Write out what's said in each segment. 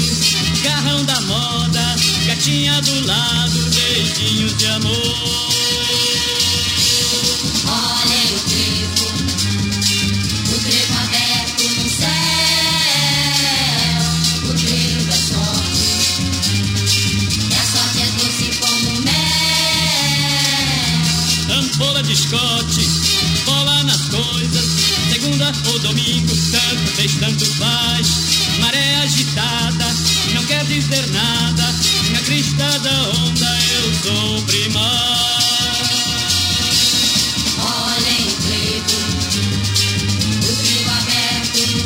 carrão da moda, gatinha do lado, beijinhos de amor. Olhem o trevo aberto no céu, o trevo é sorte, e a sorte é doce como mel. Ampola de Scott, bola nas coisas, segunda ou domingo, tanto fez, tanto faz. Maré agitada, não quer dizer nada, na crista da onda eu sou primaz. Olhem o trevo aberto no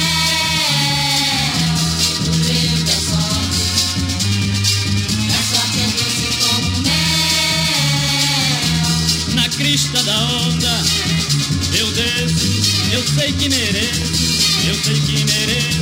céu, o trevo é sorte, e a sorte é doce como mel. Na crista da onda eu desço, eu sei que mereço, eu sei que mereço.